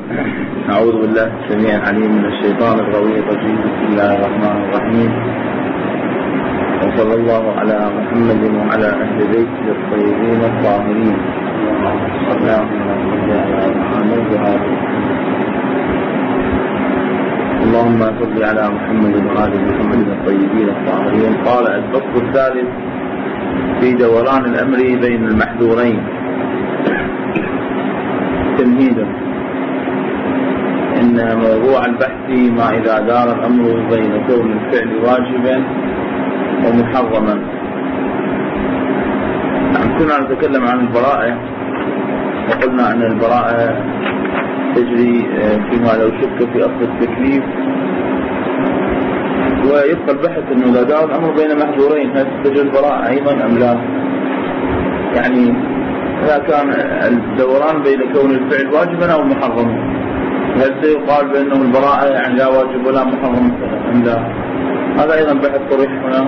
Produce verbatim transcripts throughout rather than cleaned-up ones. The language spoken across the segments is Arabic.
أعوذ بالله السميع العليم من الشيطان الغوي الرجيم. بسم الله الرحمن الرحيم، وصلى الله على محمد وعلى أهل بيته الطيبين الطاهرين. اللهم صل على محمد وآل محمد الطيبين الطاهرين. قال الفصل الثالث في دوران الأمر بين المحذورين. تمهيدا: إن موضوع البحث ما إذا دار الأمر بين كون الفعل واجبا ومحرما. كنا نتكلم عن البراءة، وقلنا أن البراءة تجري فيما لو شك في أصل التكليف، ويبقى البحث أنه إذا دار الأمر بين محذورين هل تجري البراءة أيضا أم لا؟ يعني إذا كان الدوران بين كون الفعل واجبا أو محرما، هل سيقال بأنه البراءة يعني لا واجب ولا محرم أم لا؟ هذا أيضا بحث طرح هنا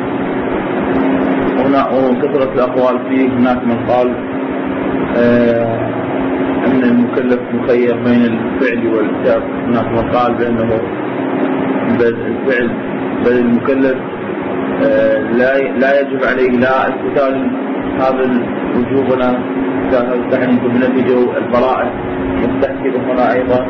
هنا وكثرة الأقوال فيه. هناك من قال آه أن المكلف مخير بين الفعل والترك، هناك من قال بأنه الفعل بل المكلف آه لا لا يجب عليه لا استثال هذا الوجوب ولا استثال هذا التحريم بنتيجة البراءة مستحكي هنا أيضا.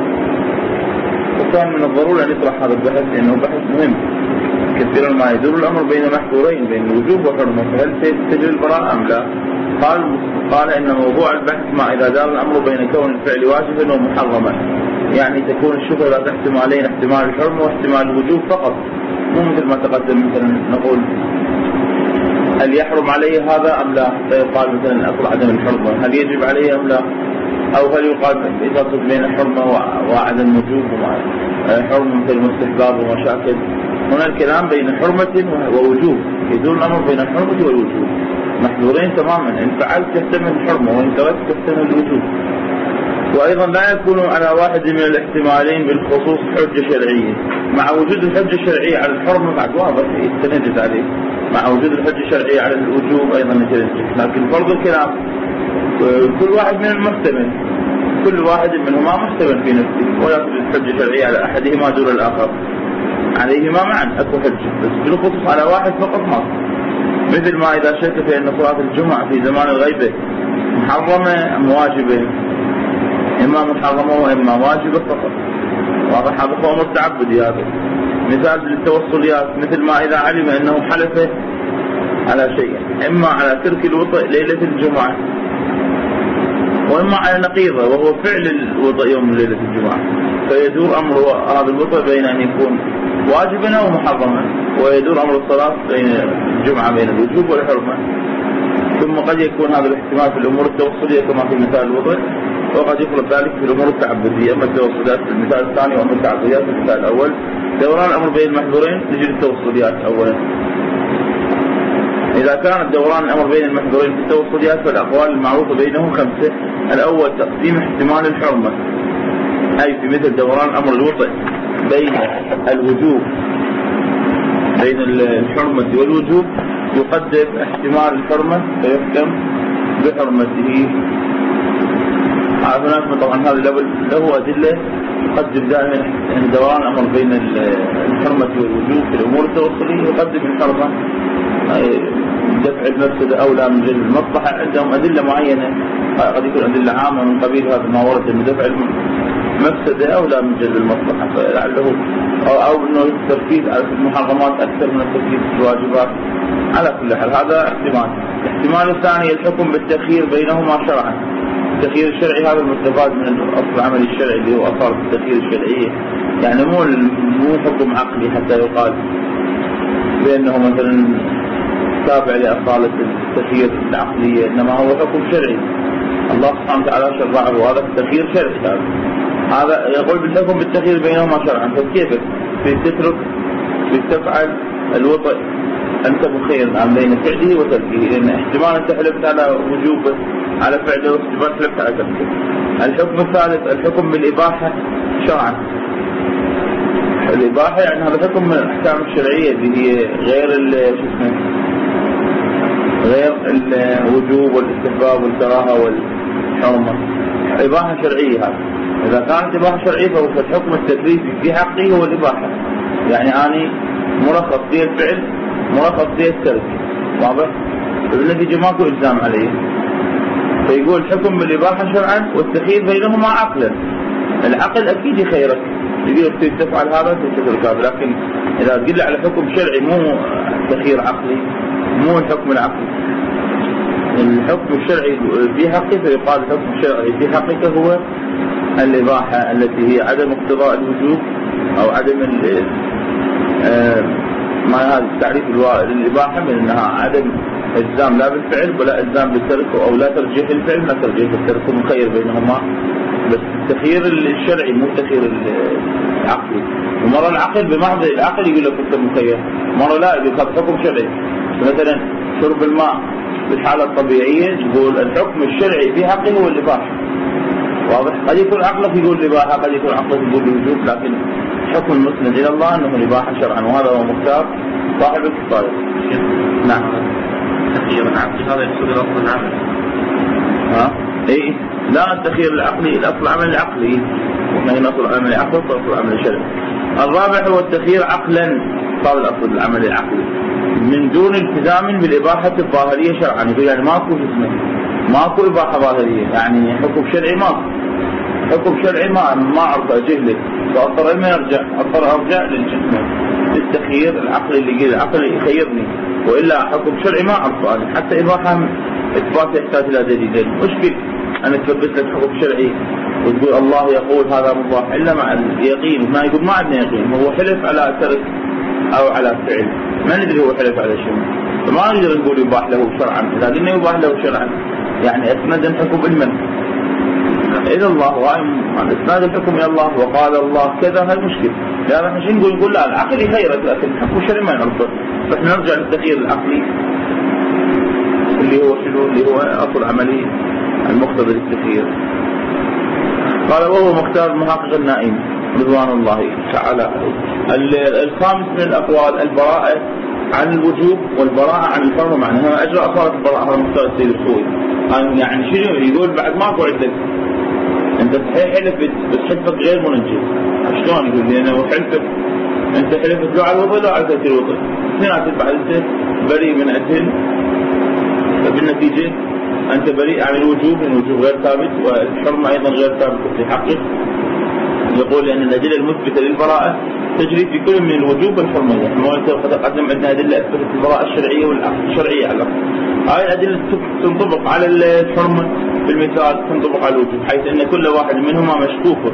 وكان من الضرورة أن يطرح هذا البحث لأنه بحث مهم كثيرا ما يدور الأمر بين محذورين بين الوجوب وحرمة، فهل تجري البراءة أم لا؟ قال قال إن موضوع البحث ما إذا دار الأمر بين كون الفعل واجبا ومحرما، يعني تكون الشبهة لا تحتمالين، احتمال الحرمة واحتمال الوجوب فقط، مو مثل ما تقدم مثلا نقول هل يحرم عليه هذا أم لا، فيقال مثلا أصل عدم الحرمة هل يجب عليه أم لا، أو هل يقال يفصل بين الحرمة وعدم الوجوب حرمة مثل المستحباب ومشاكل. هنا الكلام بين حرمة ووجوب، يدور الأمر بين الحرمة والوجوب، محذورين تماما، إن فعلت تحتمل الحرمة وإن تركت تحتمل الوجوب. وأيضا لا يكون على واحد من الاحتمالين بالخصوص حجة شرعية، مع وجود الحجة الشرعية على الحرمة بعد واضح يستند عليه، مع وجود الحجة الشرعية على الوجوب أيضا يستند، لكن فرض الكلام كل واحد من المحتمل، كل واحد منهما محتمل في نفسه، ولا توجد حجة شرعية على أحدهما دون الآخر، عليهما معا أكو حجة، بس بالخصوص على واحد فقط ما. مثل ما إذا شك في أن صلاة الجمعة في زمان الغيبة محرمة أم واجبة، إما محرمة وإما واجبة فقط، واضح؟ هذا هو أمر تعبدي. هذا مثال للتوصليات، مثل ما إذا علم أنه حلف على شيء، إما على ترك الوطء ليلة الجمعة، وإما على نقيضه وهو فعل الوطء يوم ليلة الجمعة، فيدور أمر هذا الوطء بين أن يكون واجبا أو محرما، ويدور أمر الصلاة بين الجمعة بين الوجوب والحرمة. ثم قد يكون هذا الاحتمال في الأمور التوصلية كما في مثال الوضع، وقد يفرض ذلك في الأمور التعبدية، أما التوصليات في المثال الثاني وأما التعبديات في المثال الأول. دوران الأمر بين المحذورين تجري التوصليات أولا. إذا كان دوران الأمر بين المحذورين في التوصليات فالأقوال المعروفة بينهم خمسة. الأول تقسيم احتمال الحرمة، أي في مثل دوران الأمر الوطئ بين الوجوب بين الحرمة والوجوب يقدم احتمال الحرمة فيحكم بحرمته. هناك طبعا هذا له أدلة يقدم دائما أن دوران الأمر بين الحرمة والوجوب في الأمور التوصلية يقدم الحرمة دفع المفسدة أولى من جلب المصلحة. عندهم أدلة معينة قد يكون أدلة عامة من قبيل هذا ما ورد أن دفع المفسدة أولى من جلب المصلحة، فلعله أو, أو أنه التركيز على المحرمات أكثر من التركيز في الواجبات. على كل حال هذا احتمال. الاحتمال الثاني الحكم بالتخيير بينهما شرعا. التخيير الشرعي هذا المستفاد من الأصل العملي الشرعي اللي هو أصالة التخيير الشرعية، يعني مو مو حكم عقلي حتى يقال بأنه مثلا تابع لأصالة التخيير العقلية، إنما هو حكم شرعي الله سبحانه وتعالى شرعه، وهذا التخيير شرعي. هذا هذا يقول بالحكم بالتخيير بينهما شرعا. فكيف في تترك في تفعل الوطئ أنت مخير عن بين فعله وتركه، لأن احتمال أنت حلفت على وجوبه على فعله واحتمال حلفت على تركه. الحكم الثالث الحكم بالإباحة شرعا. الإباحة يعني هذا حكم من الأحكام الشرعية اللي هي غير شو اسمه غير الوجوب والاستحباب والكراهة والحرمة، إباحة شرعية هذا. إذا كانت إباحة شرعية فهو الحكم التكليفي في حقه هو الإباحة، يعني أنا مرخص في الفعل مرخص في الترك، واضح؟ فبالنتيجة ماكو إلزام عليه، فيقول حكم بالإباحة شرعا والتخيير بينهما عقلا. العقل أكيد يخيرك، يقول تريد تفعل هذا تريد تفعل هذا، لكن إذا تقول على حكم شرعي مو تخيير عقلي، مو الحكم العقلي. الحكم الشرعي في حقه فيقال الحكم الشرعي في حقك هو الإباحة التي هي عدم اقتضاء الوجوب أو عدم آه ما هذا التعريف للإباحة من أنها عدم إلزام لا بالفعل ولا إلزام بالترك، أو لا ترجيح الفعل لا ترجيح الترك، مخير بينهما. بس التخيير الشرعي مو التخيير العقلي. ومرة العقل بمحض العقل يقول لك أنت مخير، مرة لا يقول لك حكم شرعي. مثلا شرب الماء بالحالة الطبيعية يقول الحكم الشرعي في حقه هو الإباحة، واضح؟ قد يكون عقلك يقول الإباحة، قد يكون عقلك يقول الوجوب، لكن حكم المسند إلى الله أنه الإباحة شرعا، وهذا هو مختار صاحب الكفاية. نعم. التخيير العقلي هذا يقصد الأصل العقلي. ها؟ إيه؟ لا التخيير العقلي الأصل العمل العقلي، وما نصل العمل العقلي فأصل العمل الشرعي. الرابع هو التخيير عقلا، قال الأصل العمل العقلي من دون التزام بالإباحة الظاهرية شرعا. يقول يعني ماكو اسمه ماكو إباحة ظاهرية، يعني حكم شرعي ماكو، حكم شرعي ما ما أعرفه جهلك، فأضطر إني أرجع أضطر أرجع للجسم التخيير العقلي اللي يقول العقل يخيرني، وإلا حكم شرعي ما أعرفه أنا. حتى إباحة إثبات يحتاج إلى دليلين. مشكل أنا تثبت لك حكم شرعي وتقول الله يقول هذا مباح إلا مع اليقين، ما يقول ما عندنا يقين، هو حلف على ترك أو على فعل، ما ندري هو حلف على شيء، فما نقدر نقول يباح له شرعا. إذا قلنا يباح له شرعا يعني أسند الحكم المن إلى الله، وإسناد الحكم إلى الله وقال الله كذا، هاي مشكلة. لا نحن شو نقول؟ نقول لا العقل يخيرك، لكن الحكم الشرعي ما نعرفه، فإحنا نرجع للتخيير العقلي اللي هو شنو؟ اللي هو أصل عملي المقتضى للتخيير. قال وهو مختار المحقق النائم رضوان الله تعالى. الخامس من الأقوال البراءة عن الوجوب والبراءة عن الحرمة، معناها أجراء صارت البراءة هذا مختار السيد الخوي. يعني شنو يقول؟ بعد ماكو عندك انت صحيح حلف بس حلفك غير منجز. شلون يقول؟ لأنه حلفك انت حلفت له على الوضوء لا على تأثير الوضوء، اثنينات بعد انت بريء من أجل، فبالنتيجة أنت بريء عن الوجوب، لأن الوجوب غير ثابت والحرمة أيضا غير ثابت في حقه. يقول لأن الأدلة المثبتة للبراءة تجري في كل من الوجوب والحرمة. احنا قد قدم عندنا أدلة أثبتت البراءة الشرعية والشرعية على هاي الأدلة تنطبق على الحرمة بالمثال، تنطبق على الوجوب، حيث أن كل واحد منهما مشكوك،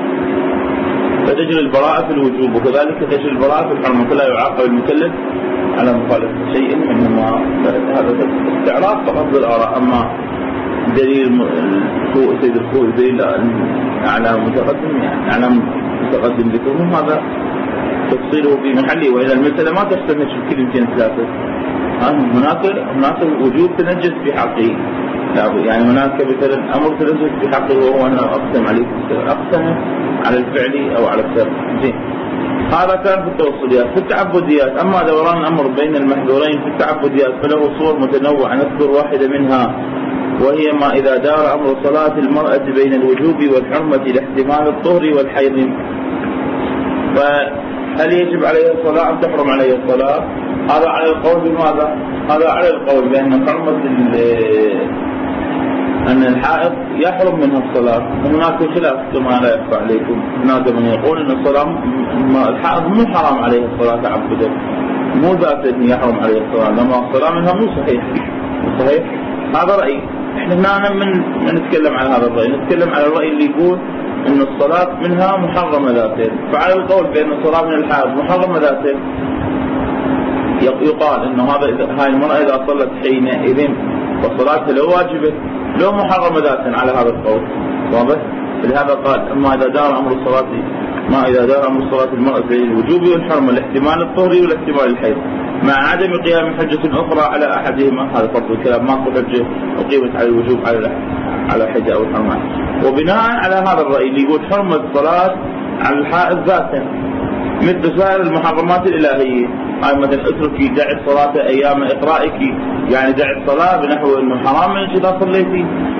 فتجري البراءة في الوجوب وكذلك تجري البراءة في الحرمة، فلا يعاقب المكلف على مخالفة شيء منهما. هذا استعراض فقط بالآراء. أما دليل سيد الخوي دليل على متقدم، يعني على متقدم ذكرهم، هذا تفصيله في محله، وإلى المسألة ما تحتمل كل يمكن ثلاثة. هناك هناك وجوب تنجس في حقه، يعني هناك مثلا أمر تنجس في حقه وهو أنه أقسم عليه أقسم على الفعل أو على الترك. زين، هذا كان في التوصليات. في التعبديات، أما دوران الأمر بين المحذورين في التعبديات فله صور متنوعة، نذكر واحدة منها وهي ما إذا دار أمر صلاة المرأة بين الوجوب والحرمة لاحتمال الطهر والحيض، فهل يجب عليها الصلاة أم تحرم عليها الصلاة؟ هذا على القول بماذا؟ هذا على القول بأن حرمة أن الحائض يحرم منها الصلاة، وهناك خلاف كما لا يخفى عليكم. هناك من يقول أن الصلاة الحائض مو حرام عليه الصلاة تعبدا، مو ذات أن يحرم عليه الصلاة، لما الصلاة منها مو صحيح صحيح. هذا رأي. احنا هنا من نتكلم عن هذا الرأي، نتكلم على الرأي اللي يقول أن الصلاة منها محرمة ذاتين. فعلى القول بأن الصلاة من الحائض محرمة ذاتين يقال أنه هذا هاي المرأة إذا صلت حينئذ وصلاتها لو واجبة لو محرمة ذاتين على هذا القول، واضح؟ لهذا قال أما إذا دار أمر الصلاة ما إذا دار أمر الصلاة المرأة بين الوجوب والحرمة لاحتمال الطهر والاحتمال الحيض مع عدم قيام حجة أخرى على أحدهما. هذا فرض الكلام، ماكو حجة أقيمت على الوجوب على على الحجة أو الحرمة. وبناء على هذا الرأي اللي يقول حرمة الصلاة على الحائض ذاتا مثل سائر المحرمات الإلهية، هاي مثلا اتركي دعي الصلاة أيام إقرائك، يعني دعي الصلاة بنحو أنه حرام من إذا صليتي.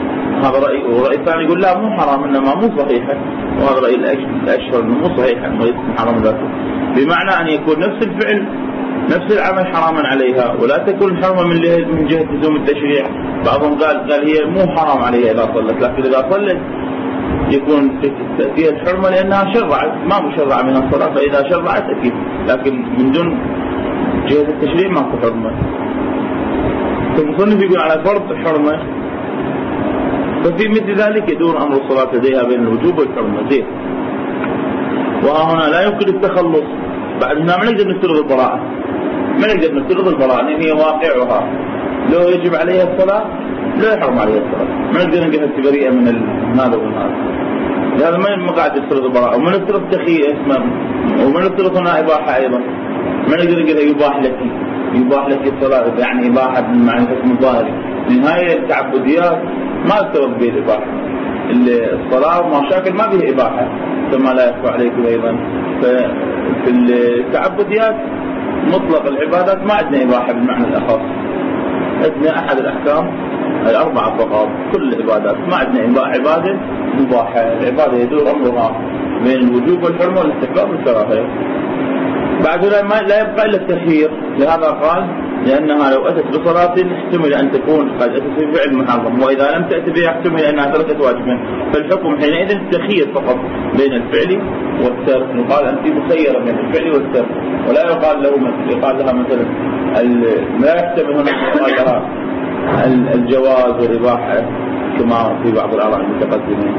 هذا رأي، ورأي ثاني يقول لا مو حرام إنما مو صحيحة، وهذا رأي الأشهر إنه مو صحيحة إنه يكون حرام ذاته، بمعنى أن يكون نفس الفعل نفس العمل حراما عليها ولا تكون حرمة من من جهة لزوم التشريع. بعضهم قال قال هي مو حرام عليها إذا صلت، لكن إذا صلت يكون فيها الحرمة لأنها شرعت، ما مشرع من الصلاة، فإذا شرعت أكيد، لكن من دون جهة التشريع ما في حرمة. فالمصنف يقول على فرض الحرمة، ففي مثل ذلك يدور أمر الصلاة لديها بين الوجوب والحرمة زين. وهنا لا يمكن التخلص، بعد هنا ما نقدر نفترض البراءة، ما نقدر نفترض البراءة لأن هي واقعها لو يجب عليها الصلاة لا يحرم عليها الصلاة، ما نقدر نقول بريئة من هذا ومن هذا، لهذا ما قاعد يفترض البراءة. وما نفترض تخيير اسمه، وما نفترض هنا إباحة أيضا، ما نقدر نقول يباح لك يباح لك الصلاة، يعني إباحة بمعنى الحكم الظاهري، لأن هاي التعبديات ما يفترض به الإباحة. الصلاة ومشاكل ما فيها إباحة كما لا يخفى عليكم أيضا. ففي التعبديات مطلق العبادات ما عندنا إباحة بالمعنى الأخص، عندنا أحد الأحكام الأربعة فقط، كل العبادات ما عندنا عبادة مباحة. العبادة يدور أمرها بين الوجوب والحرمة والاستحباب والكراهية. بعد لا يبقى إلا التخيير، لهذا قال لأنها لو أتت بصلاة احتمل أن تكون قد أتت بفعل محرم، وإذا لم تأت بها احتمل أنها تركت واجبا، فالحكم حينئذ التخيير فقط بين الفعل والترك. يقال أنت مخيرة بين الفعل والترك، ولا يقال له يقال لها مثلا لا يحتمل هنا يقال لها الجواز والإباحة كما في بعض الآراء المتقدمين.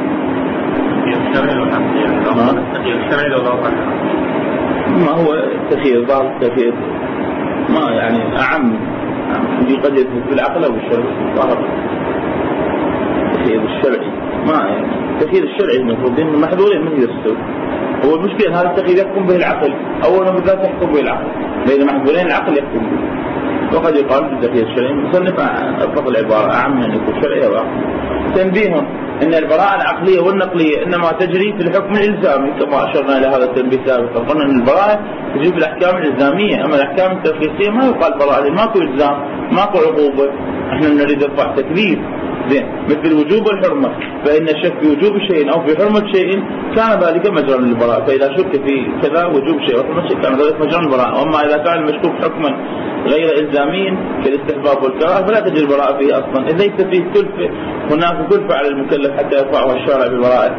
ما هو التخيير ضار التخيير ما يعني أعم في قد يثبت بالعقل أو بالشرع، ظاهر التخيير الشرعي ما يعني التخيير الشرعي المفروض إنه محظورين من يرسل. هو المشكلة هذا التخيير يحكم به العقل، أولا بالذات يحكم به العقل، بين محظورين العقل يحكم به. وقد يقال بالتخيير الشرعي مصنف أفضل العبارة أعم من يكون شرعي أو عقل. تنبيهم أن البراءة العقلية والنقلية إنما تجري في الحكم الإلزامي كما أشرنا إلى هذا التنبيه سابقا، قلنا أن البراءة تجري في الأحكام الإلزامية، أما الأحكام التخصيصية ما يقال براءة، ماكو إلزام ماكو عقوبة، احنا نريد نرفع تكليف زين مثل الوجوب والحرمة، فإن الشك في وجوب شيء أو في حرمة شيء كان ذلك مجرى للبراءة، فإذا شك في كذا وجوب شيء أو حرمة شيء كان ذلك مجرى للبراءة. وأما إذا كان المشكوك حكما غير إلزامي كالاستحباب والكراهة فلا تجري البراءة فيه أصلا، إذ ليس فيه كلفة، هناك كلفة على المكلف حتى يرفعها الشارع بالبراءة.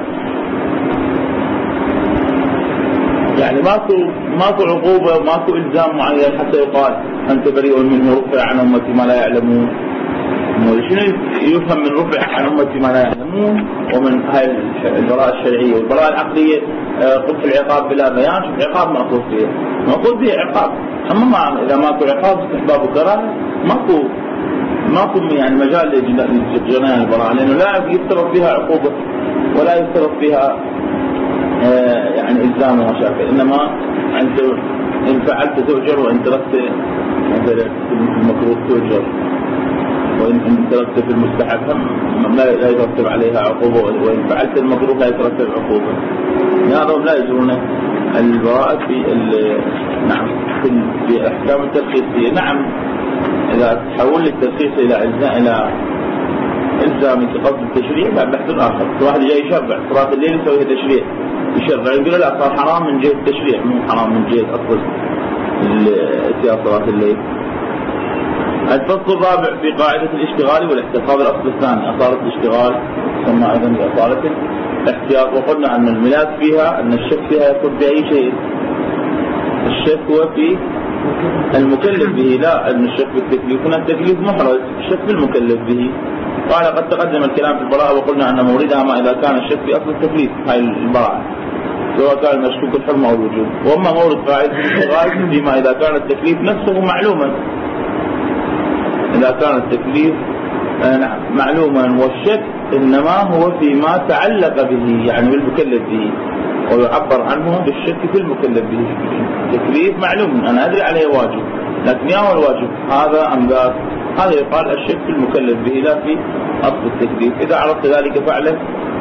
يعني ماكو ماكو عقوبة وماكو إلزام معين حتى يقال أنت بريء منه رفع عن أمتي ما لا يعلمون. شنو يفهم من رفع عن أمتي ما لا يعلمون ومن هاي البراءة الشرعية والبراءة العقلية؟ قلت العقاب بلا بيان، العقاب مأخوذ فيه مأخوذ فيه عقاب، أما ما إذا ماكو عقاب استحباب وكراهة ماكو ماكو يعني مجال لجنان البراءة، لأنه لا يفترض فيها عقوبة ولا يفترض فيها آه يعني إلزام ومشاكل، إنما أنت إن فعلت تؤجر وإن تركت مثلا المكروه تؤجر، وإن تركت في المستحب لا يترتب عليها عقوبة، وإن فعلت المكروه لا يترتب عقوبة. هذا لا يجرون البراءة في نعم في أحكام الترخيصية. نعم إذا تحول الترخيص إلى إلزام إلى إلزام قصد التشريع لا بحث آخر. واحد جاي يشرع صلاة الليل يسوي تشريع يشرع يقول لا صار حرام من جهة التشريع مو حرام من جهة أصل اتيان صلاة الليل. الفصل الرابع في قاعدة الاشتغال والاحتياط، الأصل الثاني أصالة الاشتغال ثم أيضا بأصالة الاحتياط. وقلنا أن الملاك فيها أن الشك فيها يكون بأي شيء، الشك هو في المكلف به لا أن الشك بالتكليف، هنا التكليف محرز، الشك بالمكلف به. قال قد تقدم الكلام في البراءة وقلنا أن موردها ما إذا كان الشك في أصل التكليف هاي البراءة سواء كان مشكوك الحرمة أو الوجوب. وأما مورد قاعدة الاشتغال فيما إذا كان التكليف نفسه معلوما، إذا كان التكليف نعم معلوما، والشك إنما هو فيما تعلق به يعني بالمكلف به، ويعبر عنه بالشك في المكلف به. التكليف معلوم أنا أدري عليه واجب، لكن يا هو الواجب هذا أم ذاك، هذا يقال الشك في المكلف به لا في أصل التكليف. إذا عرفت ذلك فاعلم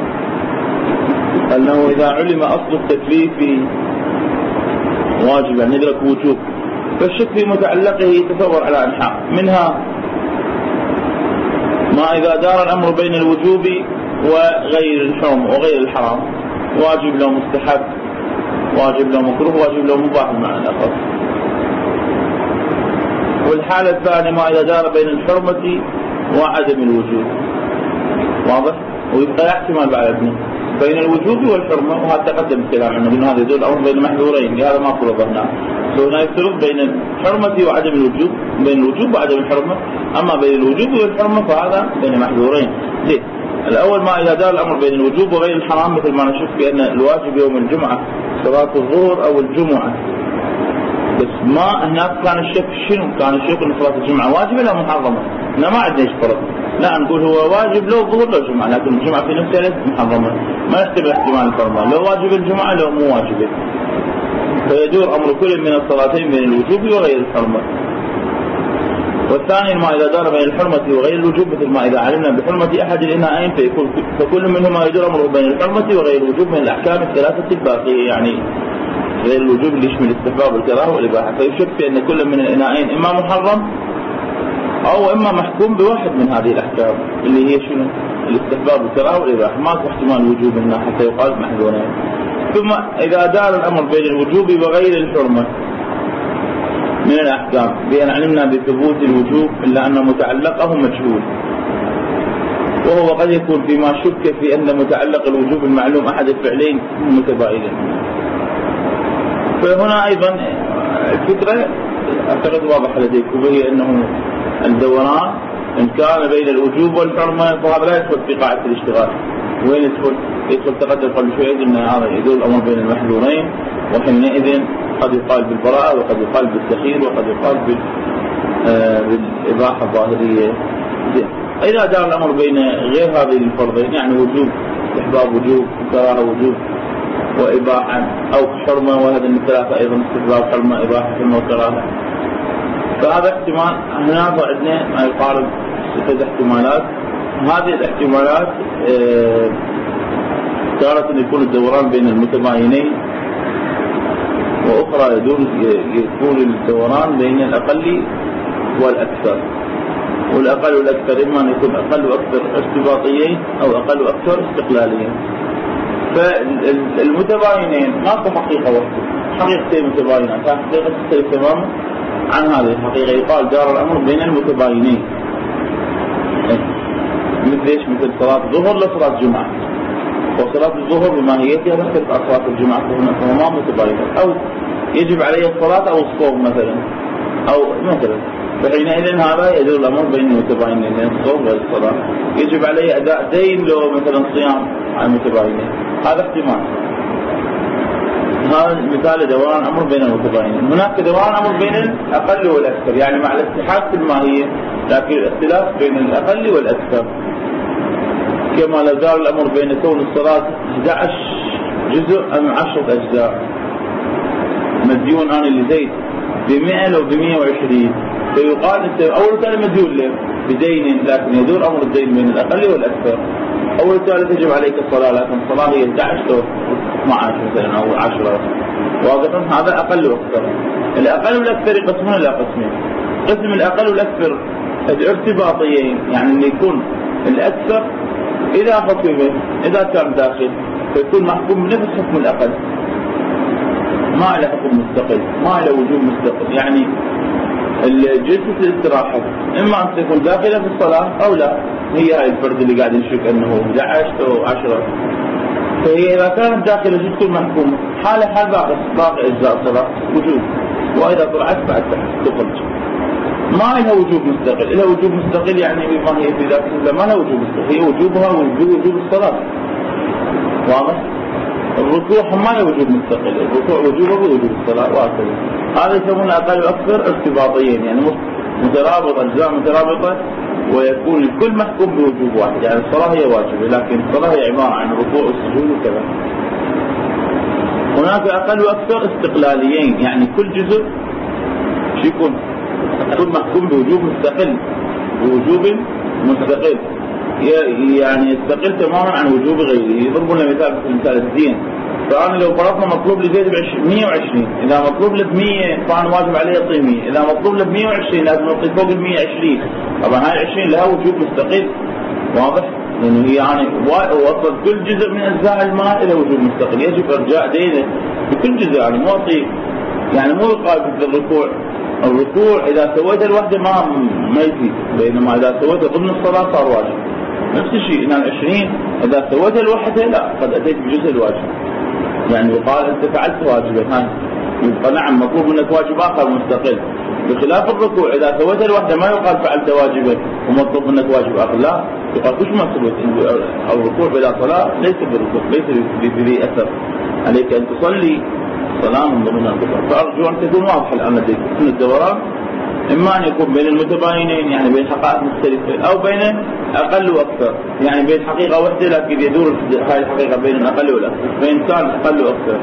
أنه إذا علم أصل التكليف واجب يعني ندرك وجوب، فالشك في متعلقه يتصور على أنحاء، منها ما ما إذا دار الأمر بين الوجوب وغير الحرم وغير الحرام، واجب لو مستحب، واجب لو مكروه، واجب لو مباح المعنى الأخر. والحالة الثانية ما إذا دار بين الحرمة وعدم الوجوب، واضح؟ ويبقى احتمال بعد ابنه بين الوجوب والحرمة، وهذا تقدم الكلام عنه بأن هذا يدل الأمر بين محذورين، لهذا ما فرض هنا. فهنا يفترض بين الحرمة وعدم الوجوب، بين الوجوب وعدم الحرمة. أما بين الوجوب والحرمة فهذا بين محذورين. ليه؟ الأول ما إذا دار الأمر بين الوجوب وغير الحرام، مثل ما نشوف بأن الواجب يوم الجمعة صلاة الظهر أو الجمعة، بس ما هناك كان الشك شنو؟ كان الشك أن صلاة الجمعة واجبة لا محرمة؟ لا ما عندنا فرض، لا نقول هو واجب لو ظهر لو جمعة، لكن الجمعة في نفسها ليست محرمة، ما يحتمل احتمال الفرمان، لو واجب الجمعة لو مو واجبة. فيدور أمر كل من الصلاتين بين الوجوب وغير الحرمة. والثاني ما إذا دار بين الحرمة وغير الوجوب، مثل ما إذا علمنا بحرمة أحد الإناءين فيكون فكل منهما يدور أمره بين الحرمة وغير الوجوب من الأحكام الثلاثة الباقية، يعني غير الوجوب اللي يشمل الاستحباب والكراهة والإباحة، فيشك في أن كل من الإناءين إما محرم أو إما محكوم بواحد من هذه الأحكام اللي هي شنو؟ الاستحباب والكراهة والإباحة، ما في احتمال وجوب منها حتى يقال محذورين. ثم إذا دار الأمر بين الوجوب وغير الحرمة من الأحكام، بأن علمنا بثبوت الوجوب إلا أن متعلقه مجهول، وهو قد يكون فيما شك في أن متعلق الوجوب المعلوم أحد الفعلين متباينين. فهنا أيضا الفكرة أعتقد واضحة لديكم، وهي أنه الدوران إن كان بين الوجوب والحرمة فهذا لا يدخل في قاعدة الاشتغال. وين يدخل؟ يدخل تقدم قبل شوية أن هذا يدور الأمر بين المحذورين، وحينئذ قد يقال بالبراءة وقد يقال بالتخيير وقد يقال بالإباحة الظاهرية. إذا دار الأمر بين غير هذه الفرضين، يعني وجوب استحباب وجوب كراهة وجوب وإباحة أو حرمة، وهذا الثلاثة أيضا استحباب حرمة إباحة حرمة وكراهة، فهذا احتمال. هنا عندنا ما يقارب ستة احتمالات. هذه الاحتمالات تارة أن يكون الدوران بين المتباينين، وأخرى يدور يكون الدوران بين الأقل والأكثر، والأقل والأكثر إما أن يكون أقل وأكثر ارتباطيين أو أقل وأكثر استقلاليين. فالمتباينين ما في حقيقة واحدة، حقيقتين متباينات، حقيقة تختلف تماما عن هذه الحقيقة. يقال دار الأمر بين المتباينين، مثل ايش؟ مثل صلاة الظهر لصلاة الجمعة، وصلاة الظهر بماهيتها تختلف عن صلاة الجمعة، فهما متباينات، أو يجب عليه الصلاة أو الصوم مثلا، أو مثلا، فحينئذ هذا يدور الأمر بين المتباينين، بين الصوم غير الصلاة. يجب عليه أداء دين لو مثلا صيام على المتباينين، هذا احتمال. هذا مثال دوران أمر بين المتباينين. هناك دوران أمر بين الأقل والأكثر، يعني مع الاتحاد في الماهية لكن الاختلاف بين الأقل والأكثر، كما لو دار الأمر بين كون الصلاة أحد عشر جزء أم عشرة أجزاء. مديون أنا لزيد بمئة لو بمئة وعشرين، فيقال أنت أول كان مديون له بدين، لكن يدور أمر الدين بين الأقل والأكثر. أول ثالث يجب عليك الصلاة، لكن الصلاة هي أحد عشر أو اثنا عشر مثلا أو عشرة، واضح؟ هذا أقل وأكثر. الأقل والأكثر يقسمون إلى قسمين. قسم الأقل والأكثر الارتباطيين، يعني أن يكون الأكثر إذا حكم إذا كان داخل فيكون محكوم بنفس حكم الأقل، ما له حكم مستقل، ما له وجوب مستقل. يعني جلسة الاستراحة إما أن تكون داخلة في الصلاة أو لا، هي هاي الفرد اللي قاعد يشك أنه أحد عشر أو عشرة، فهي إذا كانت داخلة تكون محكومة حالة حال باقي باقي أجزاء الصلاة وجوب، وإذا طلعت بعد تخرج. ما لها وجوب مستقل، لها وجوب مستقل يعني بما هي في ذاتها، ما لها وجوب مستقل، هي وجوبها وجوب وجوب الصلاة، واضح؟ الركوع ما له وجوب مستقل، الركوع وجوبه وجوب الصلاة، وهكذا. هذا يسمونه أقل وأكثر ارتباطيين، يعني مترابطة، أجزاء مترابطة، ويكون الكل محكوم بوجوب واحد. يعني الصلاة هي واجبة، لكن الصلاة هي عبارة عن الركوع والسجود وكذا. هناك أقل وأكثر استقلاليين، يعني كل جزء شو يكون يكون محكوم بوجوب مستقل، بوجوب مستقل، يعني يستقل تماما عن وجوب غيره. يضربون لنا مثال في مثال الدين، فأنا لو فرضنا مطلوب لزيد بمئة وعشرين، إذا مطلوب له بمئة فأنا واجب عليه يعطيه مئة، إذا مطلوب له بمئة وعشرين لازم يعطي فوق المئة وعشرين. طبعا هاي عشرين لها وجوب مستقل، واضح؟ يعني يعني وصل كل جزء من أجزاء المال إلى وجوب مستقل، يجب إرجاع دينه بكل جزء، يعني مو يعني مو يقال في الركوع الركوع إذا سويت الوحدة ما ما يفيد، بينما إذا سويت ضمن الصلاة صار واجب. نفس الشيء هنا العشرين إذا سويت الوحدة لا قد أتيت بجزء الواجب، يعني يقال أنت فعلت واجبا هاي، يبقى نعم مطلوب منك واجب آخر مستقل. بخلاف الركوع إذا سويت الوحدة ما يقال فعلت واجبا ومطلوب منك واجب آخر، لا يقال كل ما سويت. الركوع بلا صلاة ليس بالركوع، ليس بذي أثر، عليك أن تصلي صلاة من ضمن الركوع. فأرجو أن تكون واضحة الآن لديك أن الدوران إما أن يكون بين المتباينين يعني بين حقائق مختلفة، أو بين أقل وأكثر يعني بين حقيقة واحدة لكن يدور هاي الحقيقة بين الأقل والأكثر، فإن كان أقل وأكثر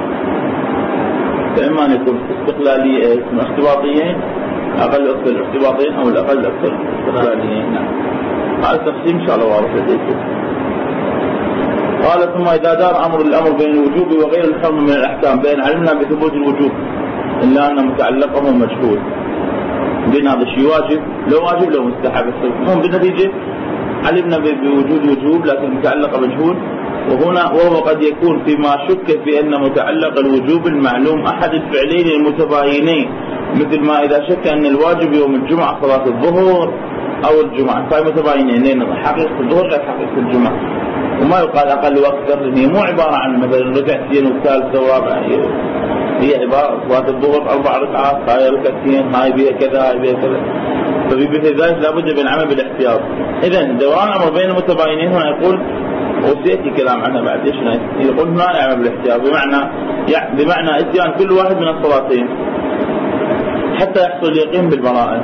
فإما أن يكون استقلالية اختباطيين أقل وأكثر اختباطيين أو الأقل أكثر استقلاليين. نعم هذا التقسيم إن شاء الله واضح لديكم. قال ثم إذا دار أمر الأمر بين الوجوب وغير الحرم من الأحكام بين علمنا بثبوت الوجوب إلا أن متعلقه مجهول، بين هذا الشيء واجب لو واجب لو مستحب، هم بالنتيجة علمنا بوجود وجوب لكن متعلق مجهول. وهنا وهو قد يكون فيما شك في أن متعلق الوجوب المعلوم أحد الفعلين المتباينين، مثل ما إذا شك أن الواجب يوم الجمعة صلاة الظهر أو الجمعة، فهي متباينين حقيقة الظهر غير حقيقة الجمعة. وما يقال أقل وأكثر، هي مو عبارة عن مثلا ركعتين والثالثة والرابعة، هي عبارة صلاة الظهر أربع ركعات، هاي ركعتين هاي بها كذا هاي بها كذا، فبمثل ذلك لابد من العمل بالاحتياط. إذن دوران الأمر بين المتباينين هنا يقول وسيأتي كلام عنها بعد ايش يقول ما نعمل بالاحتياط، بمعنى يعني بمعنى اتيان كل واحد من الصلاتين حتى يحصل اليقين بالبراءة.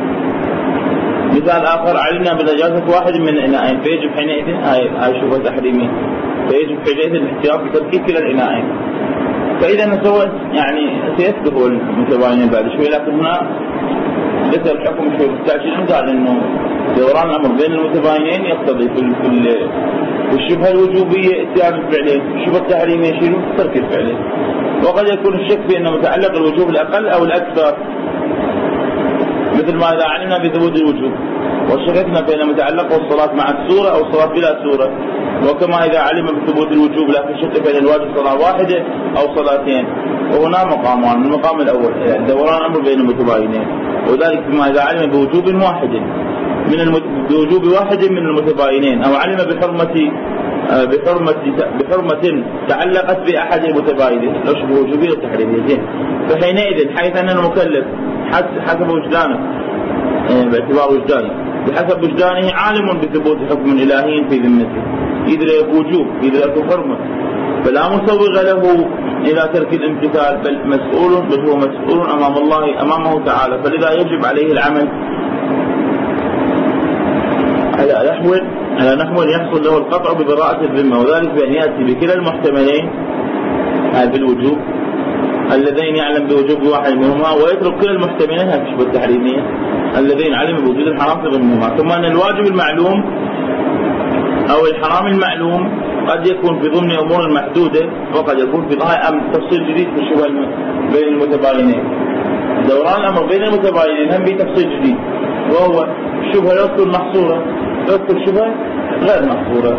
مثال آخر علمنا بنجاسة واحد من الإناءين فيجب حينئذ هاي هاي شبهة تحريمية، فيجب حينئذ الاحتياط بتركيب كلا الإناءين. فإذا نسوي يعني سيسبق المتباينين بعد شوي، لكن هنا لسه الحكم شوي مستعجل. قال إنه دوران الأمر بين المتباينين يقتضي في في الشبهة الوجوبية اتيان الفعلين، الشبهة التحريمية شنو ترك الفعلين. وقد يكون الشك في أن متعلق الوجوب الأقل أو الأكثر، مثل ما إذا علمنا بثبوت الوجوب وشككنا بين متعلقه الصلاة مع السورة أو الصلاة بلا سورة، وكما إذا علم بثبوت الوجوب لكن شك بين الواجب صلاة واحدة أو صلاتين. وهنا مقامان، المقام الأول دوران أمر بين المتباينين، وذلك بما إذا علم بوجوب واحد من المت... بوجوب واحد من المتباينين أو علم بحرمة بحرمة بحرمة تعلقت بأحد المتباينين لو شبه وجوبية وتحريمية، فحينئذ حيث أن المكلف حسب وجدانه باعتبار وجدانه بحسب وجدانه عالم بثبوت حكم إلهي في ذمته، إذا وجوب إذا حرمة فلا مسوغ له إلى ترك الامتثال، بل مسؤول بل هو مسؤول أمام الله أمامه تعالى، فلذا يجب عليه العمل على نحو على نحو يحصل له القطع ببراءة الذمة، وذلك بأن يأتي بكلا المحتملين بالوجوب اللذين يعلم بوجوب واحد منهما ويترك كلا المحتملين هالشبه التحريمية اللذين علم بوجود الحرام في ضمنهما. ثم أن الواجب المعلوم أو الحرام المعلوم قد يكون في ضمن أمور محدودة وقد يكون في ضمن أمر تفصيل جديد في الشبه بين المتباينين. دوران الأمر بين المتباينين هم بتفصيل جديد، وهو الشبهة يذكر محصورة يذكر شبهة غير محصورة.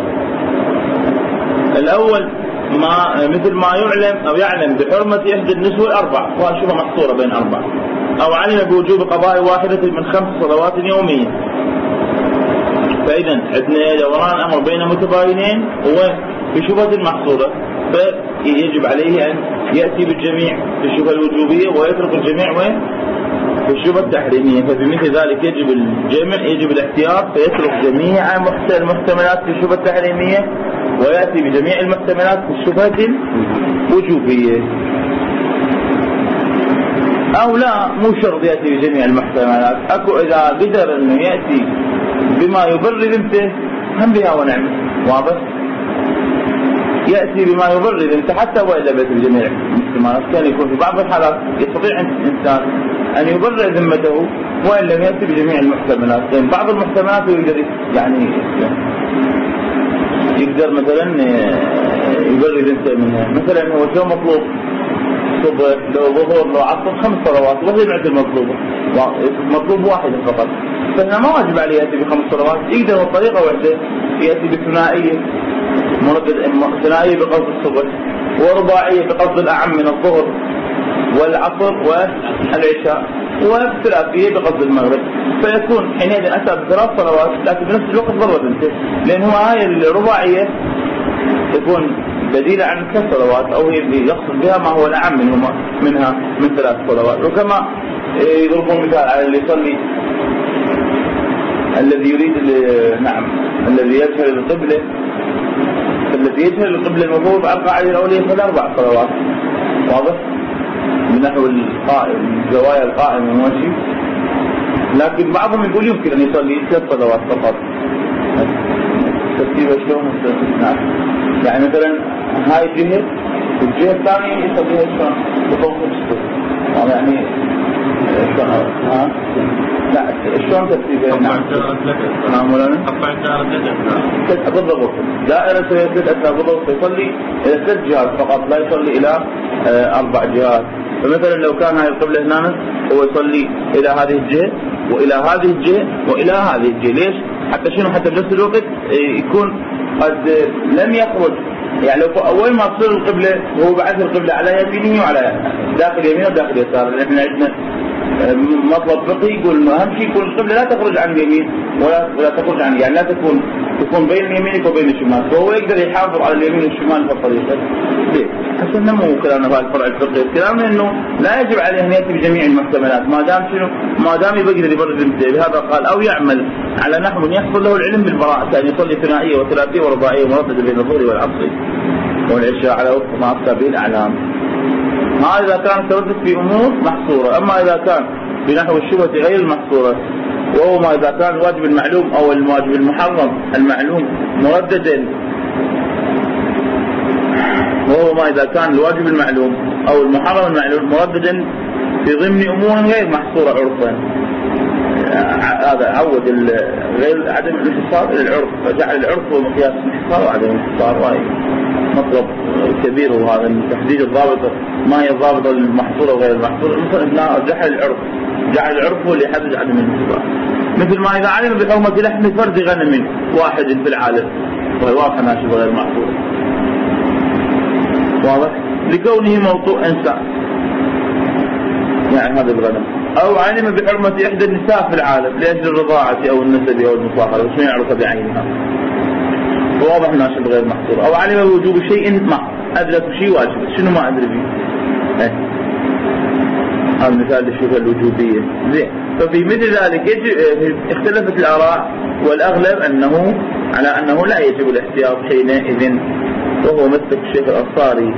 الأول ما مثل ما يعلم أو يعلم بحرمة إحدى النسوة الأربع، وهي شبهة محصورة بين أربع، أو علم بوجوب قضاء واحدة من خمس صلوات يوميا. فإذا عندنا دوران أمر بين متباينين هو بشبهة محصورة، فيجب عليه أن يأتي بالجميع في الشبهة الوجوبية ويترك الجميع وين في الشبهة التحريمية. فبمثل ذلك يجب الجمع يجب الاحتياط فيترك جميع المحتملات في الشبهة التحريمية ويأتي بجميع المحتملات في الشبهة الوجوبية. أو لا مو شرط يأتي بجميع المحتملات، أكو إذا قدر أنه يأتي بما يبرر ذمته هم بها ونعمه، واضح؟ يأتي بما يبرر ذمته حتى وإلا بيت الجميع المحتملات. كان يكون في بعض الحالات يستطيع الإنسان أن يبرر ذمته وإن لم يأتي بجميع المحتملات، لأن بعض المحتملات يقدر يعني يقدر مثلا يبرر ذمته منها. مثلا هو شو مطلوب صبح لو ظهر لو عصر خمس صلوات وهي بعد المطلوبة مطلوب واحد فقط. فهنا ما واجب عليه يأتي بخمس صلوات، يقدر بطريقة واحدة يأتي بثنائية مردد ثنائية بقصد الصبح، ورباعية بقصد الأعم من الظهر والعصر والعشاء، وثلاثية بقصد المغرب. فيكون حينئذ أتى بثلاث صلوات لكن بنفس الوقت ضربة بنته، لأن هو هاي الرباعية تكون بديلة عن ثلاث صلوات، أو هي يقصد بها ما هو الأعم منهما منها من ثلاث صلوات. وكما يضربون مثال على اللي يصلي الذي يريد نعم الذي يجهل القبلة، الذي يجهل القبلة المفروض على القاعدة الأولية فالأربع صلوات، واضح؟ من نحو القائم الزوايا القائمة ماشي. لكن بعضهم يقول يمكن أن يصلي ثلاث صلوات فقط. ترتيبه شلون؟ يعني مثلا هاي الجهة والجهة الثانية يصليها شلون؟ بطوق الصف، يعني شلون؟ ها؟ لا شلون ترتيبه؟ نعم نعم ولا لا؟ بالضبط دائرة ثلاث أثناء بالضبط يصلي إلى ثلاث جهات فقط، لا يصلي إلى أربع جهات. فمثلا لو كان هاي القبلة هنا هو يصلي إلى هذه الجهة وإلى هذه الجهة وإلى هذه الجهة. ليش؟ حتى شنو؟ حتى بنفس الوقت يكون قد لم يخرج، يعني لو أول ما تصير القبلة وهو بعث القبلة على يمينه وعلى داخل يمينه وداخل يساره. لأن احنا عندنا مطلب فقهي يقول أهم شيء يكون القبلة لا تخرج عن اليمين ولا ولا تخرج عن، يعني لا تكون تكون بين يمينك وبين الشمال، فهو يقدر يحافظ على اليمين والشمال بهالطريقة. ليه؟ حسنا مو كلامنا في الفرع الفقهي، كلامنا إنه لا يجب عليه أن يأتي بجميع المحتملات ما دام شنو ما دام يقدر يبرز المثال. لهذا قال أو يعمل على نحو يحصل له العلم بالبراءة، كأن يصلي ثنائية وثلاثية ورباعية مرددة بين الظهر والعصر والعشاء على وفق ما أفتى به الأعلام. ما إذا كان تردد في أمور محصورة. أما إذا كان بنحو الشبهة غير المحصورة، وهو ما إذا كان الواجب المعلوم أو الواجب المحرم المعلوم مرددا، وهو ما إذا كان الواجب المعلوم أو المحرم المعلوم مرددا في ضمن أمور غير محصورة عرفا. هذا عود غير عدم الانحصار إلى العرف، فجعل العرف هو مقياس الانحصار وعدم الانحصار. وهي مطلب كبير، وهذا تحديد الضابط ما هي الضابط المحصورة وغير المحصورة. مثلا جعل العرف جعل العرف هو اللي يحدد عدم الانحصار. مثل ما إذا علم بحرمة لحم فرد غنم واحد في العالم وهي واضحة ناشفة غير محصورة، واضح؟ لكونه موطوء إنسان يعني هذا الغنم. أو علم بحرمة إحدى النساء في العالم لأجل الرضاعة أو النسب أو المصاهرة، بس ما يعرف بعينها، فواضح ناشف غير محصور. أو علم بوجوب شيء ما أدرك شيء واجب، شنو ما أدري فيه؟ إيه هذا المثال الشبهة الوجوبية. زين. ففي مثل ذلك يجب اختلفت الآراء، والأغلب أنه على أنه لا يجب الاحتياط حينئذ، وهو مسلك الشيخ الأنصاري.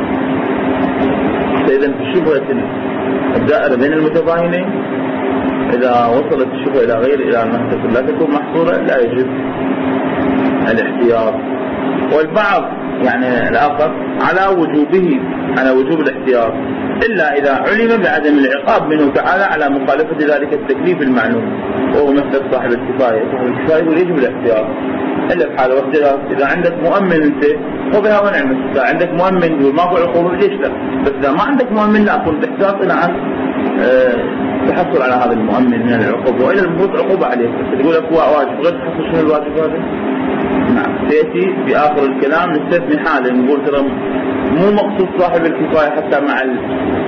فإذا في الشبهة الدائرة بين المتباينين إذا وصلت الشبهة إلى غير إلى أنها لا تكون محصورة لا يجب الاحتياط. والبعض يعني الآخر على وجوبه على وجوب الاحتياط إلا إذا علم بعدم العقاب منه تعالى على مخالفة ذلك التكليف المعلوم، وهو مثل صاحب الكفاية. صاحب الكفاية يقول يجب الاحتياط إلا في حالة واحدة. إذا عندك مؤمن أنت وبها ونعمة، إذا عندك مؤمن يقول ماكو عقوبة ليش لا؟ بس إذا ما عندك مؤمن لا أكون تحتاط إلى أن تحصل على هذا المؤمن من العقوبة، وإلى المفروض عقوبة عليه. بس تقول لك هو واجب غير تحصل شنو الواجب هذا؟ نعم سيأتي في آخر الكلام نستثني حاله نقول ترى مو مقصود صاحب الكفاية حتى مع ال...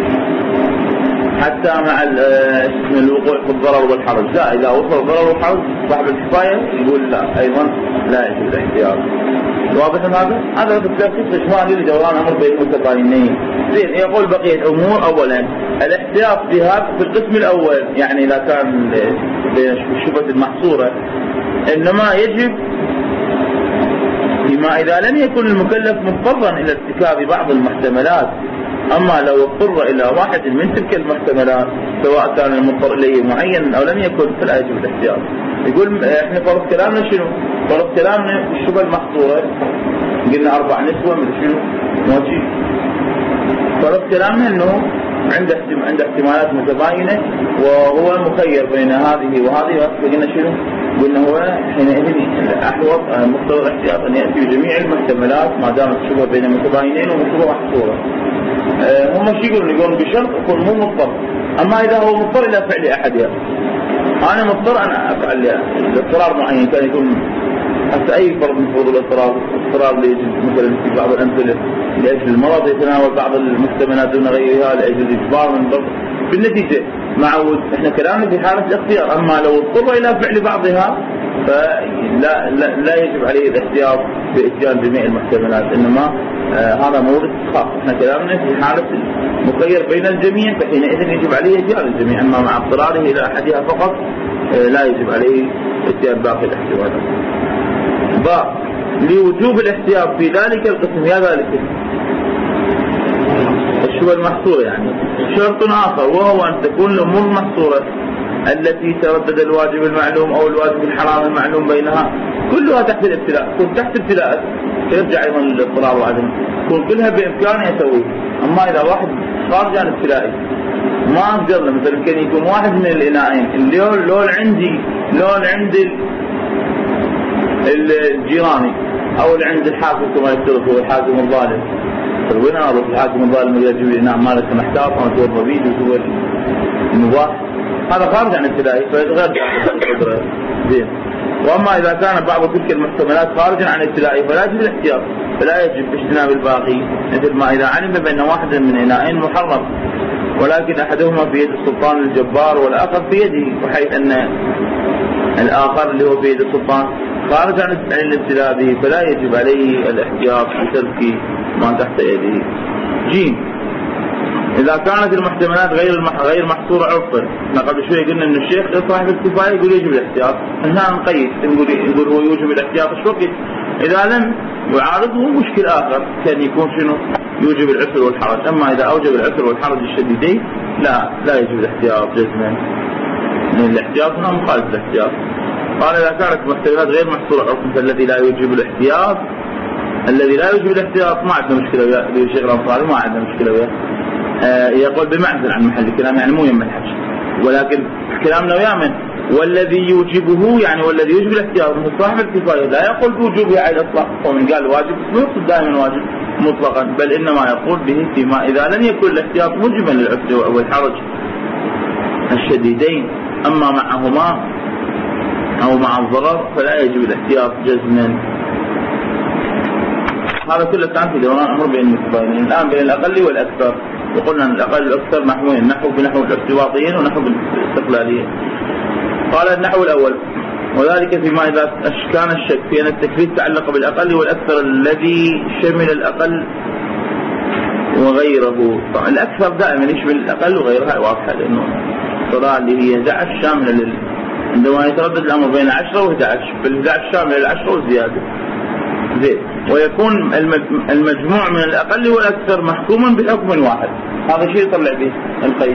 حتى مع الوقوع في الضرر والحرج، لا إذا وصل الضرر والحرج صاحب الكفاية يقول لا أيضا لا يجب الاحتياط. واضح هذا؟ هذا بالتأكيد تشمال لدوران أمر بين المتباينين. زين. يقول بقية أمور. أولا الاحتياط بها في القسم الأول، يعني إذا كان بالشبهة المحصورة إنما يجب فيما إذا لم يكن المكلف مضطرا إلى ارتكاب بعض المحتملات. أما لو اضطر إلى واحد من تلك المحتملات سواء كان المضطر إليه معين أو لم يكن فلا يجب الاحتياط. يقول إحنا فرض كلامنا شنو؟ فرض كلامنا الشبهة المحصورة قلنا أربع نسوة من شنو؟ موجي. فرض كلامنا إنه عنده عنده احتمالات متباينة وهو مخير بين هذه وهذه، فقلنا شنو؟ وانه هو حينئذ الاحوط مقتضى الاحتياط ان ياتي بجميع المحتملات ما دامت الشبهه بين متباينين ومشبهه محصوره. هم شو يقولون؟ يقولون بشرط يكون مو مضطر. اما اذا هو مضطر الى فعل احدها، انا مضطر ان افعل اضطرار معين، كان يكون حتى اي فرض من فروض الاضطرار، اضطرار مثلا في بعض الامثله لاجل المرض يتناول بعض المحتملات دون غيرها لاجل الاجبار من ضبط. بالنتيجه مع احنا كلامنا في حاله الاختيار، اما لو اضطر الى فعل بعضها فلا لا, لا يجب عليه الاحتياط باتيان جميع المحتملات، انما آه هذا مورد خاص. احنا كلامنا في حاله مخير بين الجميع، فحينئذ يجب عليه اتيان الجميع، اما مع اضطراره الى احدها فقط آه لا يجب عليه اتيان باقي الاحتمالات. باء لوجوب الاحتياط في ذلك القسم، يا ذلك الشبهة المحصورة يعني شرط آخر، وهو أن تكون الأمور المحصورة التي تردد الواجب المعلوم أو الواجب الحرام المعلوم بينها كلها تحت الابتلاء، تكون تحت ابتلاء ترجع أيضا للاضطرار وعدم، تكون كلها بإمكانه يسوي. أما إذا واحد خارج عن ابتلائي ما أقدر له، مثلا كان يكون واحد من الإناءين لول لول عندي لول عندي الجيراني أو عند الحاكم كما يفترض هو الحاكم الظالم، وين اروح الحاكم الظالم يجب لنا مالك محتاط او توظف بيد وسوى المباح، هذا خارج عن الابتدائي فيتغير القدره زين. واما اذا كان بعض تلك المحتملات خارجا عن الابتدائي فلا يجب الاحتياط، فلا يجب اجتناب الباقي، مثل ما اذا علم بان واحدا من اناءين محرم ولكن احدهما في يد السلطان الجبار والاخر في يده، وحيث ان الاخر اللي هو في يد السلطان خارج عن الابتلاء به فلا يجب عليه الاحتياط بترك ما تحت يده. جيم إذا كانت المحتملات غير المح... غير محصورة عرفا، قبل شوي قلنا إن الشيخ صاحب الكفاية يقول يجب الاحتياط، هنا نقيد نقول يقول هو يوجب الاحتياط ايش وقت، إذا لم يعارضه مشكل آخر كان يكون شنو يوجب العسر والحرج. أما إذا أوجب العسر والحرج الشديدين لا لا يجب الاحتياط جزما، لأن الاحتياط هنا مخالف الاحتياط. قال إذا كانت المحتملات غير محصورة عرفا فالذي لا يوجب الاحتياط الذي لا يوجب الاحتياط ما عندنا مشكلة وياه بشيخ الأنصاري، ما عندنا مشكلة وياه. آه يقول بمعزل عن محل الكلام يعني مو يم الحج، ولكن كلامنا وياه من والذي يوجبه يعني والذي يوجب الاحتياط مثل صاحب الكفاية لا يقول بوجوبه على الإطلاق، ومن قال واجب ما يقصد دائما واجب مطلقا، بل إنما يقول به فيما إذا لم يكن الاحتياط موجبا للعسر والحرج الشديدين، أما معهما أو مع الضرر فلا يجب الاحتياط جزما. هذا كله كان في دوران أمر بين المتباينين. الآن بين الأقل والأكثر، وقلنا أن الأقل والأكثر محموين، نحو بنحو الاحتواطيين ونحو بالاستقلاليين. قال النحو الأول وذلك فيما إذا كان الشك في أن التكليف تعلق بالأقل والأكثر الذي شمل الأقل وغيره. طبعا الأكثر دائما يشمل الأقل وغيرها واضحة، لأنه الصلاة اللي هي إحدى عشر شاملة لل... عندما يتردد الأمر بين عشرة وإحدى عشر، فالإحدى عشر شاملة للعشرة والزيادة زين. ويكون المجموع من الأقل والأكثر محكوما بحكم واحد، هذا شيء يطلع به القيس،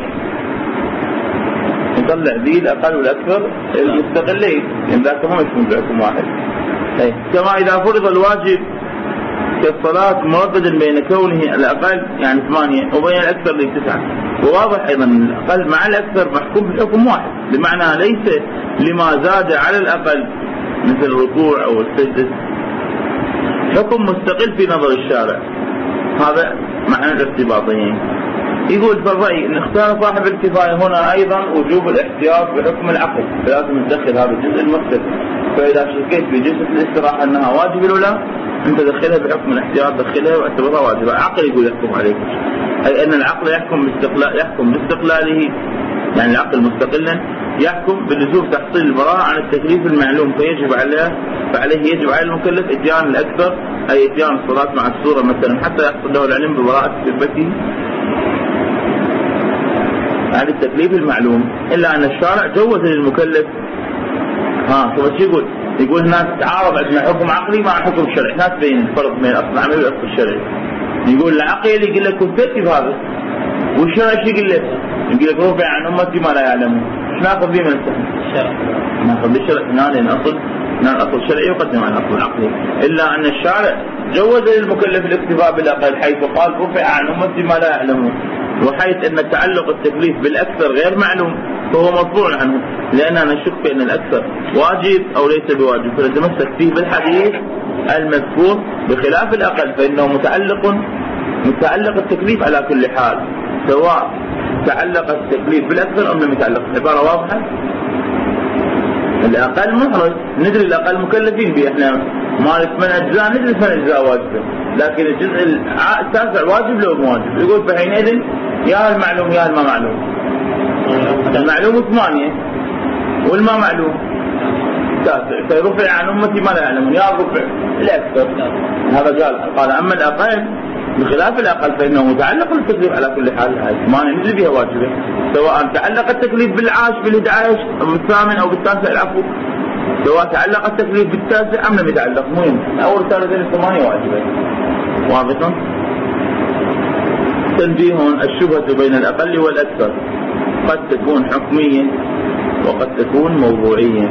يطلع به الأقل والأكثر المستقلين، يعني ذاك هم يكون بحكم واحد. أي. كما إذا فرض الواجب كالصلاة مرددا بين كونه الأقل يعني ثمانية وبين الأكثر لتسعة، وواضح أيضا الأقل مع الأكثر محكوم بحكم واحد، بمعنى ليس لما زاد على الأقل مثل الركوع أو السجدة حكم مستقل في نظر الشارع. هذا معنى الارتباطيين. يقول في الرأي ان اختار صاحب الكفاية هنا ايضا وجوب الاحتياط بحكم العقل، فلازم ندخل هذا الجزء المختلف. فاذا شكيت في جزء الاستراحة انها واجب ولا انت دخلها بحكم الاحتياط، دخلها واعتبرها واجبة. عقل يقول يحكم عليك، اي ان العقل يحكم باستقلال يحكم باستقلاله، يعني العقل مستقلا يحكم بلزوم تحصيل البراءة عن التكليف المعلوم، فيجب عليه فعليه يجب على المكلف اتيان الأكثر، أي اتيان الصلاة مع السورة مثلا حتى يحصل له العلم ببراءة ذمته عن التكليف المعلوم. إلا أن الشارع جوز للمكلف ها شو يقول يقول الناس تعارض عندنا حكم عقلي مع حكم شرعي، ناس بين الفرق بين الأصل العملي والأصل الشرعي. يقول العقل يقول لك كفتي بهذا، والشرع شو يقول لك؟ يقول لك رفع عن أمتي ما لا يعلمون. ايش ناخذ به من السهم؟ الشرع. ناخذ بالشرع هنا لأن أصل هنا الأصل الشرعي يقدم على الأصل العقلي. إلا أن الشارع جوز للمكلف الاكتفاء بالأقل حيث قال رفع عن أمتي ما لا يعلمون، وحيث أن تعلق التكليف بالأكثر غير معلوم، فهو مرفوع عنه، لأننا نشك بأن الأكثر واجب أو ليس بواجب، فنتمسك فيه بالحديث المذكور، بخلاف الأقل فإنه متعلق متعلق التكليف على كل حال، سواء تعلق التكليف بالأكثر أم لم يتعلق. عبارة واضحة. الأقل محرج، ندري الأقل مكلفين به، احنا مالك من أجزاء ندري من أجزاء واجبة، لكن الجزء التاسع واجب لو مواجب. يقول فحينئذ يا المعلوم يا الما معلوم. المعلوم ثمانية والما معلوم تاسع، فيرفع عن أمتي ما لا يعلمون، يا الرفع الأكثر. هذا قال قال أما الأقل بخلاف الأقل فإنه متعلق التكليف على كل حال، ثمانية ندري بها واجبة، سواء تعلق التكليف بالعاش بالإحدى عشر أو بالثامن أو بالتاسع، العفو، سواء تعلق التكليف بالتاسع أم لم يتعلق، مهم أول ثلاثين الثمانية واجبة. واضح؟ تنبيه: الشبهة بين الأقل والأكثر قد تكون حكمية وقد تكون موضوعية.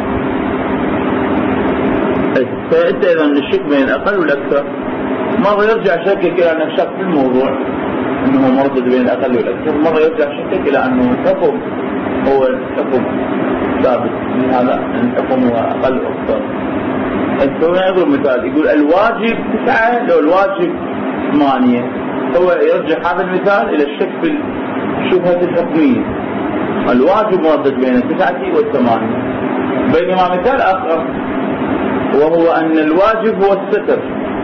فأنت إذا الشك بين الأقل والأكثر مرة يرجع شكك إلى أنه شك في الموضوع أنه مرتد بين الأقل والأكثر، مرة يرجع شكك إلى أنه الحكم هو الحكم ثابت، من هذا الحكم هو أقل وأكثر. هنا يضرب مثال يقول الواجب تسعة لو الواجب ثمانية، هو يرجع هذا المثال إلى الشك في الشبهة الحكمية، الواجب مرتد بين التسعة والثمانية. بينما مثال آخر وهو أن الواجب هو الستر،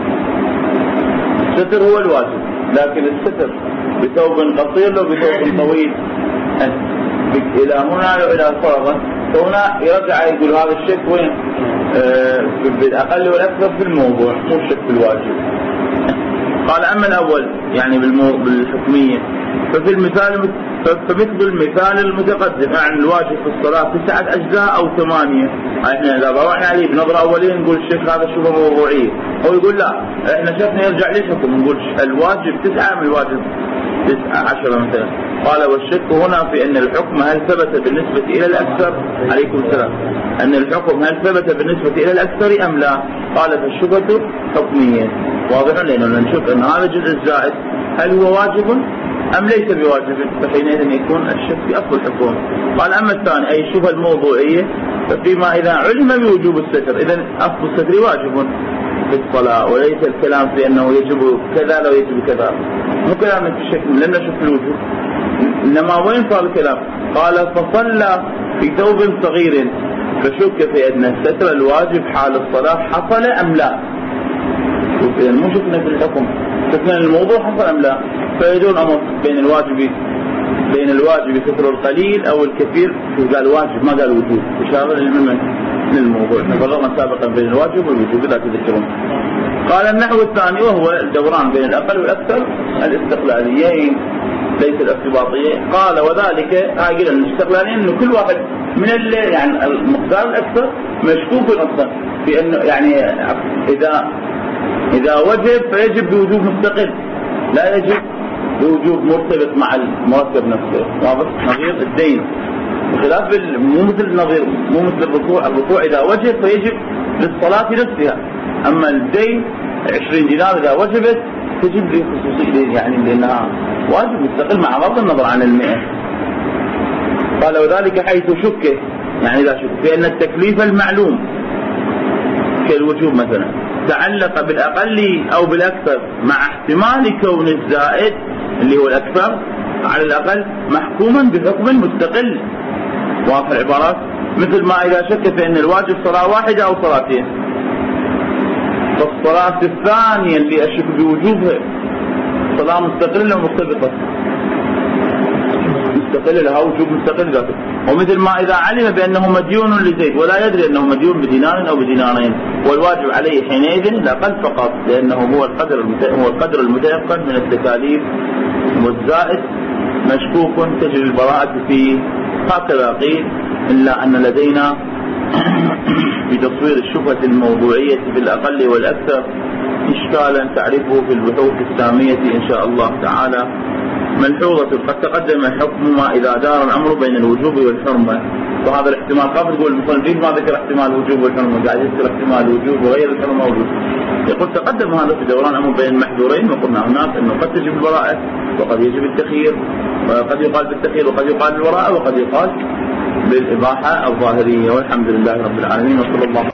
الستر هو الواجب، لكن الستر بثوب قصير لو بثوب طويل إلى هنا لو إلى فرضا، فهنا يرجع يقول هذا الشك وين؟ آه بالأقل والأكثر في الموضوع، مو الشك في الواجب. قال أما الأول يعني بالحكمية ففي المثال فمثل المثال المتقدم، عن الواجب في الصلاة تسعة أجزاء أو ثمانية. احنا إذا روحنا عليه بنظرة أولية نقول الشيخ هذا شبه موضوعية، هو يقول لا احنا شفنا يرجع ليش حكم، نقول الواجب تسعة من الواجب تسعة عشرة مثلا. قال والشك هنا في أن الحكم هل ثبت بالنسبة إلى الأكثر، عليكم السلام، أن الحكم هل ثبت بالنسبة إلى الأكثر أم لا. قال فالشبهة حكمية، واضح لأنه نشوف أن هذا الجزء الزائد هل هو واجب أم ليس بواجب، فحينئذ يكون الشك في أصل الحكم. قال أما الثاني أي الشبهة الموضوعية ففيما إذا علم بوجوب الستر، إذن أصل الستر واجب في الصلاة، وليس الكلام في أنه يجب كذا لو يجب كذا، مو كلام في الشك لم نشوف الوجوب، إنما وين صار الكلام؟ قال فصلى في ثوب صغير فشك في أن الستر الواجب حال الصلاة حصل أم لا. إذن مو شفنا في الحكم، شفنا الموضوع حصل أم لا، فيدون أمر بين الواجب بين الواجب ستر القليل أو الكثير، قال واجب ما قال وجوب، إشارة من الموضوع. نفرقنا سابقا بين الواجب والوجوب لا تذكرون. قال النحو الثاني وهو الدوران بين الأقل والأكثر الاستقلاليين ليس الارتباطيين. قال وذلك قال الاستقلاليين إنه كل واحد من يعني المقدار الأكثر مشكوك أصلا في أنه يعني إذا إذا وجب فيجب بوجوب مستقل، لا يجب بوجوب مرتبط مع المرتب نفسه. واضح؟ نظير الدين بخلاف مو مثل النظير مو مثل الركوع، الركوع إذا وجب فيجب للصلاة نفسها، أما الدين عشرين دينار إذا وجبت تجب لخصوصية يعني لأنها واجب مستقل مع بغض النظر عن المئة. قال وذلك حيث شك يعني إذا شك في أن التكليف المعلوم كالوجوب مثلا تعلق بالأقل أو بالأكثر مع احتمال كون الزائد اللي هو الأكثر على الأقل محكوما بحكم مستقل. واضح العبارات؟ مثل ما إذا شك في أن الواجب صلاة واحدة أو صلاتين، فالصلاة الثانية اللي أشك بوجوبها صلاة مستقلة ومرتبطة، مستقلة لها وجوب مستقل ذاته. ومثل ما إذا علم بأنه مديون لزيد ولا يدري أنه مديون بدينار أو بدينارين، والواجب عليه حينئذ الأقل فقط، لأنه هو القدر هو القدر المتيقن من التكاليف، والزائد مشكوك تجري البراءة فيه. هكذا قيل، إلا أن لدينا بتصوير الشبهة الموضوعية بالأقل والأكثر إشكالا تعرفه في البحوث السامية إن شاء الله تعالى. ملحوظة: قد تقدم حكم ما إذا دار الأمر بين الوجوب والحرمة وهذا الاحتمال خاف تقول المصنفين ما ذكر احتمال الوجوب والحرمة، قاعد يذكر احتمال الوجوب وغير الحرمة موجود. يقول تقدم هذا في دوران أمر بين المحذورين، وقلنا هناك أنه قد تجب البراءة وقد يجب التخيير، وقد يقال بالتخيير وقد يقال بالبراءة وقد يقال بالإباحة الظاهرية. والحمد لله رب العالمين، وصلى الله